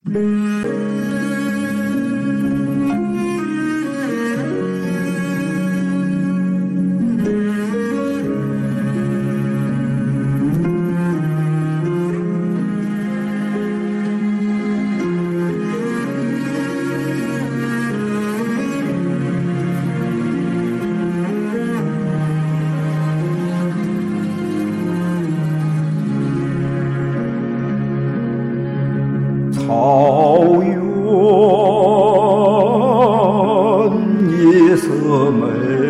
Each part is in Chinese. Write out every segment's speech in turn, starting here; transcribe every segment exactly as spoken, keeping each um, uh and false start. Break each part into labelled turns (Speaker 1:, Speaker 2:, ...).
Speaker 1: 草原夜色美，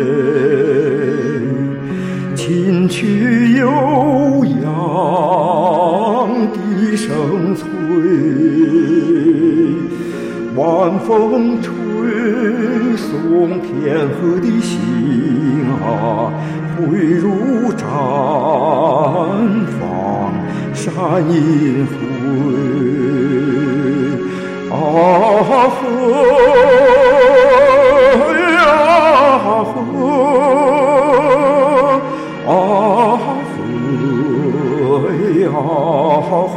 Speaker 1: 琴曲悠扬笛声催，晚风吹送天河的星啊，汇入绽放山阴辉。啊呵呀呵，啊呵呀呵，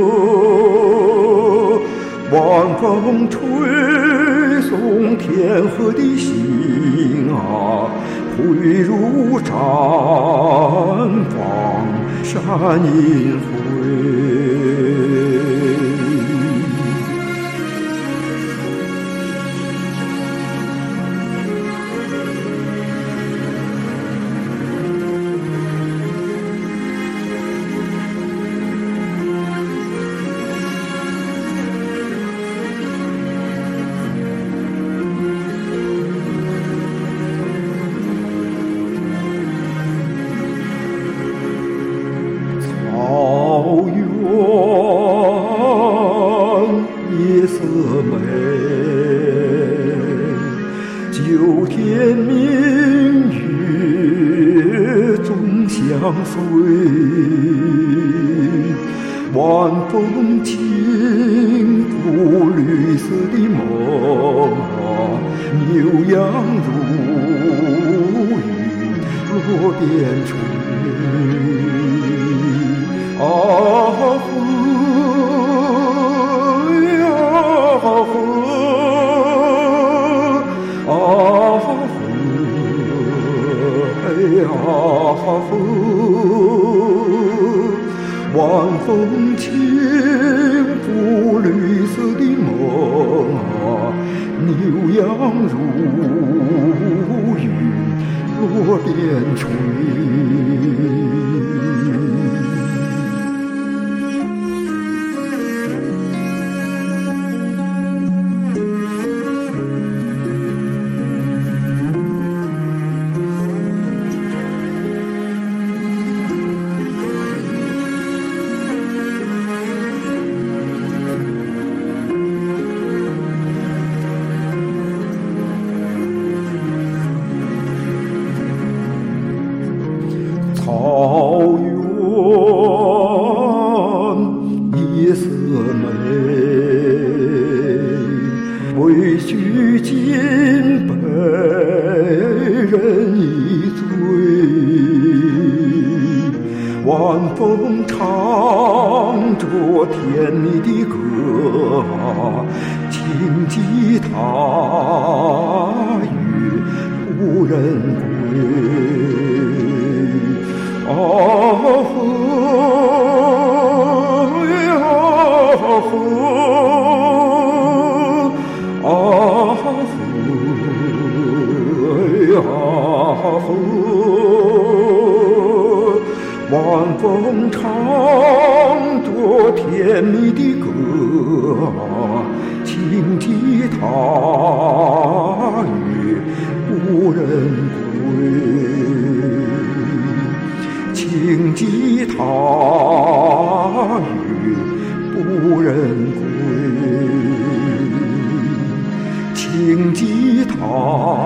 Speaker 1: 晚风吹送天河的星啊，汇入绽放山阴辉。草原夜色美，九天明月终相随，晚风轻拂绿色的梦啊，牛羊如云落边吹。啊呵呀呵，啊呵呀呵，晚风轻拂绿色的梦啊，牛羊如云落边吹。草原夜色美，委屈尽被人一醉，晚风唱着甜蜜的歌啊，轻吉他与故人归。啊呵呀呵，啊呵呀呵，晚风唱着甜蜜的歌啊，轻吉他与故人归。轻吉他与故人归，轻吉他